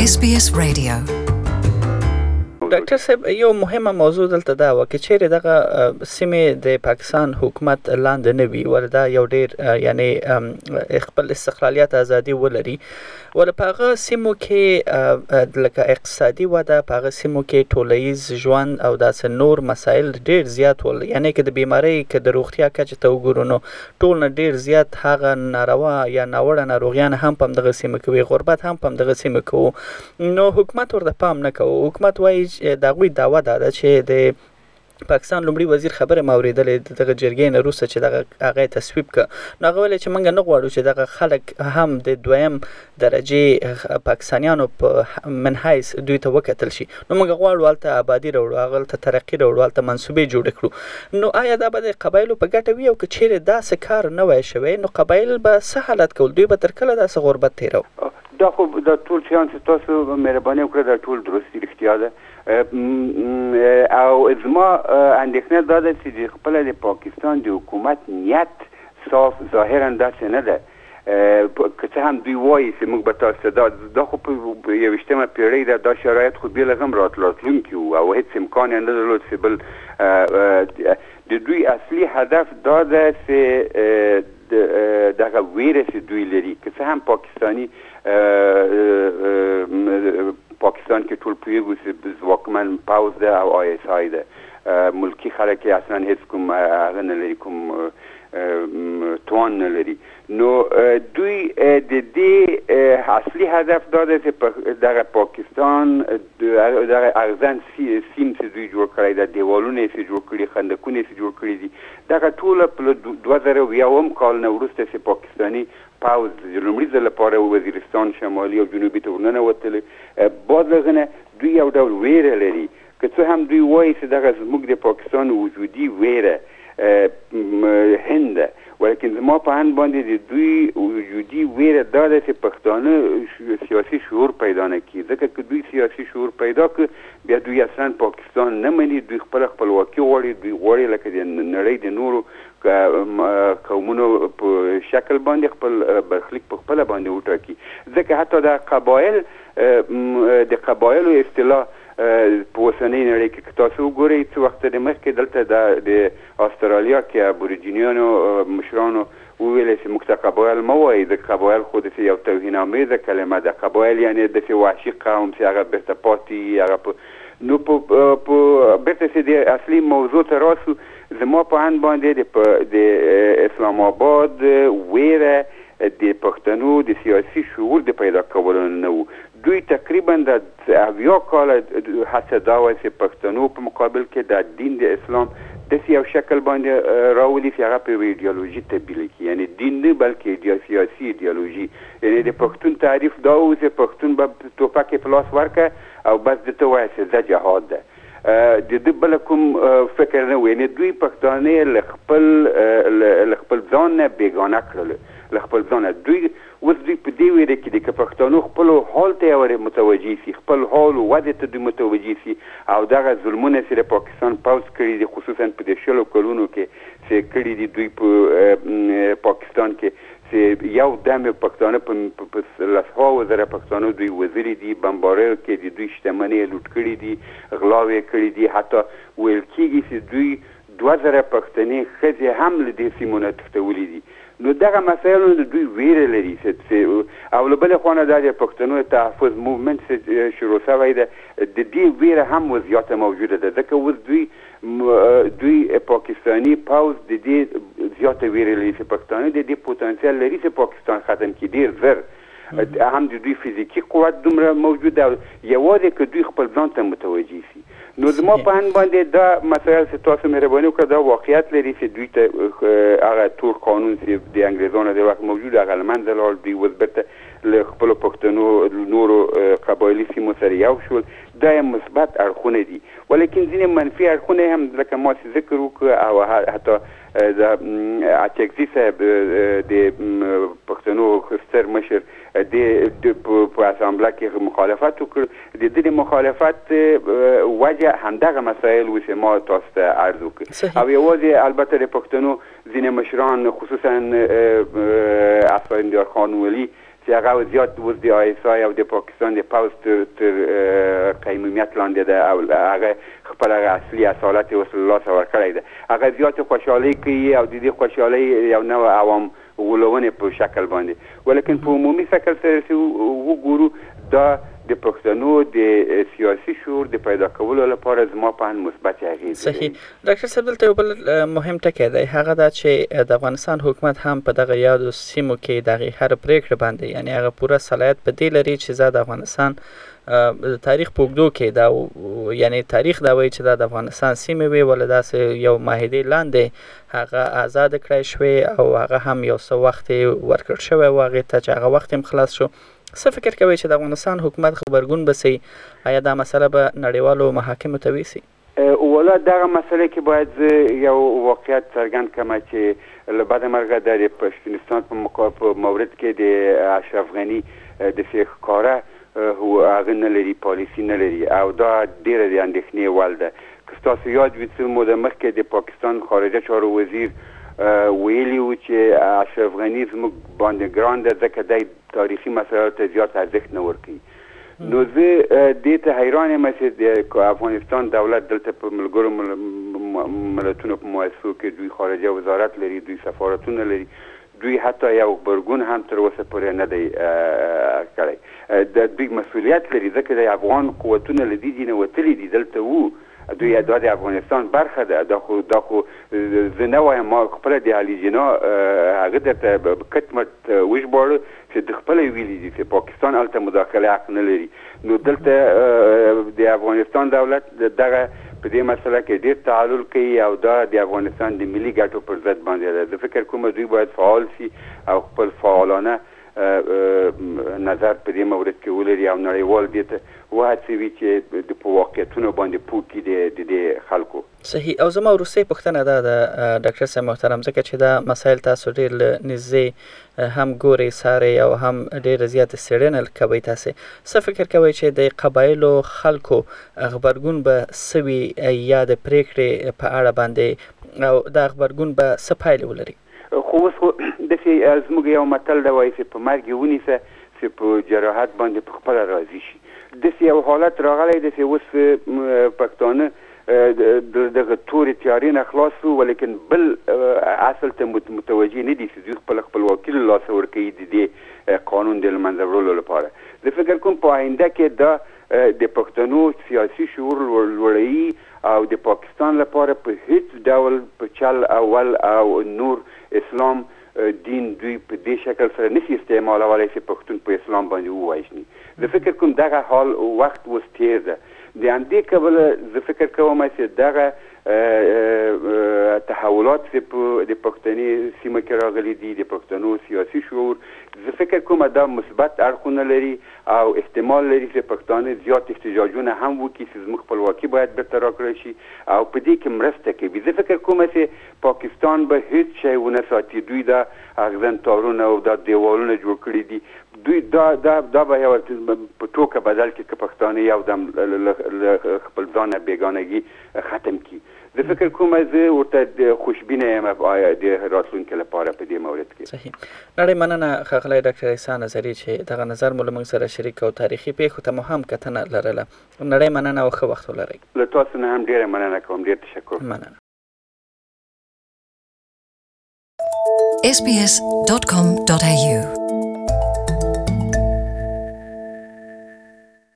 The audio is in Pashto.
SBS Radio. ډاکټر صاحب یو مهمه موضوع دلته دا و چې چیرې دغه سیمې د پاکستان حکومت لاندې نه وي وردا یو ډیر یعنی خپل استقلالیت ازادي ولري ول په هغه سیمو کې لکه اقتصادي وده په هغه سیمو کې ټولنیز ژوند او داسې نور مسایل ډیر زیات ول یعنی کې د بیماری کې د روغتیا کچه ته وګورو ټول نه ډیر زیات هغه ناروا یا ناوړه ناروغیان هم په دغه سیمه کې وي غربت هم په دغه سیمه کې نو حکومت ورته پام نه کوي حکومت وايي دا غوي داوا ده چې د پاکستان لومړي وزیر خبره موریدلې دغه جرګې نه روسه چې دغه هغه تصویب ک نو غوړل چې موږ نه غواړو چې دغه خلک هم د دویم درجه پاکستانیانو په منحیث دوی ته وکتل شي نو موږ غواړو الته آبادی وروړو هغه ته ترقی وروړو الته منسوبې جوړ کړو نو آیا دا به د قبایلو په ګټه وي او که چیرې دا سکار نه وای شوی نو قبایل به څه حالت کول دوی به تر کله داسې غربت تیرو دا خو د ټول شیان چې تاسو مهرباني وکړه د ټول درستی رښتیا ده او زما اندېښنه دا ده چې خپل د پاکستان د حکومت نیت صاف ظاهرا داسې نه ده که څه هم دوی وایي چې موږ به تاسو دا خو په 21مه پیړۍ دا شرایط خو بیا هم راتلونکي وو او هیڅ امکان یې نه درلود چې بل د دوی اصلي هدف دا ده چې دغه ویره چې دوی لري که څه هم پاکستان کې ټول پیږو چې ځواکمن پاوز ده او آی اس آی ده ملکی خلک اصلا هیڅ کوم هغه نه لري کوم توان نه لري نو دوی د دې اصلي هدف دا ده چې دغه پاکستان دغه ارزان سیم چې دوی جوړ کړی ده دیوالونه چې جوړ کړي خندقونه چې جوړ کړي دي دغه ټول په 2001 کال نه وروسته چې پاکستاني پاوز د لومړي ځل لپاره وزیرستان شمالي او جنوبي ته ورننوتل بعد لغنه دوی یو ډول ویره لري که څه هم دوی وایي چې دغه زموږ د پاکستان وجودي ویره هند ولیکن زما په ان باندې د دوی وجودي ویره دا ده چې پښتانه سیاسي شعور پیدا نه کړي ځکه که دوی سیاسي شعور پیدا کړي بیا دوی اصلا پاکستان نه مني دوی خپل خپلواکي غواړي دوی غواړي لکه د نړۍ د نورو قومونو په شکل باندې خپل برخلیک په خپل باندې وټاکي ځکه حتی د قبایلو اصطلاح په اوسنۍ نړۍ کې تاسو وګورئ څه وخت د مخکې دلته د استرالیا کې ابوریجینیانو مشرانو وویل چې موږ ته قبایل مه وایي د قبایل خو داسې یو توهین‌آمیزه کلمه ده قبایل یعنې داسې وحشي قوم چې هغه بیرته پاتې هغه نو په بیرته چې د اصلي موضوع ته راسو زما په اند باندې د اسلام آباد ویره د پښتنو د سیاسي شعور د پیدا کولو نه و دوی تقریبا د 70 کال هڅه دا و چې پښتنو په مقابل کې د دین د اسلام د یو شکل باندې راولي چې هغه په ایدئولوژي تبدیل کړي یعنی دین نه بلکې سیاسي ایدئولوژي یعنی د پښتون تعریف دا و چې پښتون به توپک په لاس ورکړي او بس د ته وایي چې دا جهاد ده د دې بل کوم فکر نه ویني دوی پښتانه ل خپل ځان نه بیگانه کړل ل خپل ځان دوی اوس دوی په دې ویره کې د پښتنو خپل حال ته ور متوجي سي خپل حال او وده ته متوجي سي او دغه ظلمونه چې پاکستان پاوز کړی دي خصوصا په دې شلو کلونو کې چې کړی دي دوی په پاکستان کې چې یو دمه پښتانه په لاسهاو زره پښتانه دوی وزیر دي بمبارۍ کې دي دوی شتمنۍ لوټ کړي دي غلاوي کړي دي حتی ویل کېږي چې دوی 2000 پښتنې خځې هم له دې سیمونو تښتولې دي نو دغه مسایل د دوی ویره لري چې او له بل خوا نه د پښتنو تحفظ موومنت شروع شوی ده د دې ویره هم زیاته موجوده ده ځکه اوس دوی پاکستانی پاوز د دې زیاته ویره لري چې پښتانه د دې پوتنسیال لري چې پاکستان ختم کړي ډیر زر هم د دوی فزیکی قوت دومره موجوده یوازې که دوی خپل ځان ته متوجي شي نو زما په ان باندې دا مسایل چې تاسو مهرباني وکړه دا واقعیت لري چې دوی ته هغه تور قانون چې د انګریزانو د وخت موجود هغه لمنځه لاړ دوی اوس بیرته له خپلو پښتنو نورو قبایلي سیمو سره یو شول دا یې مثبت اړخونه دي ولیکن ځینې منفي اړخونه هم لکه ما چې ذکر وکړه او حتی د اچکزي صاحب د پښتنو ستر مشر په اسامبله کې مخالفت وکړ د دې مخالفت وجه همدغه مسایل و چې ما تاسو ته عرض وکړ او یوازې البته د پښتنو ځینې مشران خصوصا افغان خان ولی چې هغه زیات اوس د ISI او د پاکستان د پوز تر قیمومیت لاندې ده او هغه خپل اصلي اصالت اوس له لاسه ورکړی ده. هغه زیات خوشحالي کوي او د دې خوشحالي یو نوع عوام غولونې په شکل باندې، ولیکن په عمومي شکل سره وګورو دا د پښتنو د سیاسي شعور د پیدا کولو لپاره زما په ان مثبت اغیز. صحیح. ډاکټر صاحب دلته یو بل مهم ټکی دی، هغه دا چې د افغانستان حکومت هم په دغه یادو سیمو کې دغه هر پریکړه باندې یعنی هغه پوره صلاحیت په دې لري چې زه د افغانستان تاریخ په اوږدو کې دا یعنی تاریخ دا وایي چې دا د افغانستان سیمې وي ولې داسې یو معاهدې لاندې هغه آزاد کړی شوې او هغه هم یو څه وخت ورکړ شوی و هغې ته چې هغه وخت هم خلاص شو. څه فکر کوي چې د افغانستان حکومت خبرګون به سي؟ آیا دا مسله به نړیوالو محاکمو ته ویسي؟ ولا دغه مسله کې باید یو واقعیت څرګند کړم چې له بعد مرګه د پښتونستان په مورد کې د اشرف غنی د فقه کاره هو هغه نه لري، پالیسی نه لري او دا ډیره د اندېښنې وړ ده. که تاسو یاد وي څه موده مخکې د پاکستان خارجه چارو وزیر ویلي و چې اشرف غنی زموږ باندې ګران ده ځکه دی تاریخي مسایلو ته زیات ارزښت نه ورکوي. نو زه دې ته حیران یم چې د افغانستان دولت دلته په ملګرو ملتونو په مؤسسو کې دوی خارجه وزارت لري، دوی سفارتونه لري، دوی حتی یو خبرګون هم تر اوسه پورې نه دی کړی. د دوی مسؤلیت لري ځکه د افغان قوتونه له دې ځای نه وتلي دي دلته وو، دوی د افغانستان برخه ده. دا خو زه نه وایم، ما خپله د علي جنا هغه درته کټمټ وژباړه چې د خپله ویلي دي چې پاکستان هلته مداخله حق نه لري. نو دلته د افغانستان دولت دغه په دې مسله کې ډېر تعلل کوي او دا د افغانستان د ملي ګټو پر ضد باندې ده. زه فکر کوم دوی باید فعال سي او خپل فعالانه نظر په دې مورد کې ولري او نړیوال دې ته وهڅوي چې د په واقعیتونو باندې پوه کړي د خلکو. صحیح. او زما وروستۍ پوښتنه دا ده ډاکټر صاحب محترم، ځکه چې دا مسایل تاسو ډېر له نږدې هم ګورئ څارئ او هم ډېره زیاته څېړنه کوئ تاسې، څه فکر کوئ چې د قبایلو خلکو غبرګون به څه وي یا د پرېکړې په اړه باندې او دا غبرګون به څه پایلې ولري؟ خو اوس خو داسې زموږ یو متل ده وایي چې په مرګ یې ونیسه چې په جراحت باندې په خپله راضي شي. داسې یو حالت راغلی دی چې اوس پښتانه دغه تورې تیارې نه خلاص شو، ولیکن بل اصل ته متوجه نه دي چې دوی خپل خپلواکي له لاسه ورکوي د دې قانون د له منځه وړلو لپاره. زه فکر کوم په آینده کې دا د پښتنو سیاسي شعور لوړوي او د پاکستان لپاره په هیڅ ډول په چل اول او نور اسلام دین دوی په دې شکل سره نشي استعمالولی چې پښتون په اسلام باندې ووایشني. زه فکر کوم دغه حال وخت اوس تیر ده. د همدې کبله زه فکر کوم چې دغه تحولات چې د پښتني سیمه کې راغلي دي د پښتنو سیاسي شعور، زه فکر کوم دا مثبت اړخونه لري او احتمال لري چې پښتانه زیات احتجاجونه هم وکړي چې زموږ خپلواکي باید بیرته راکړل شي او په دې کې مرسته کوي. زه فکر کوم چې پاکستان به هیڅ شی ونه ساتي. دوی دا اغزن تارونه او دا دیوالونه جوړ کړي دي، دوی دا به یو په ټوکه بدل کې که پښتانه یو دم خپل ځانه بیګانګي ختم کړي. زه فکر کوم زه ورته خوشبینه یم د راتلونکي لپاره په دې مورد کې. صحیح. نړۍ مننه ښاغلی ډاکټر عیسی نظري چې دغه نظر مو له موږ سره شریک او تاریخي پیښو ته مو هم کتنه لرله. نړۍ مننه او ښه وخت ولرئ. له تاسو نه هم ډېره مننه کوم. ډېر تشکر. مننه. sbs.com.au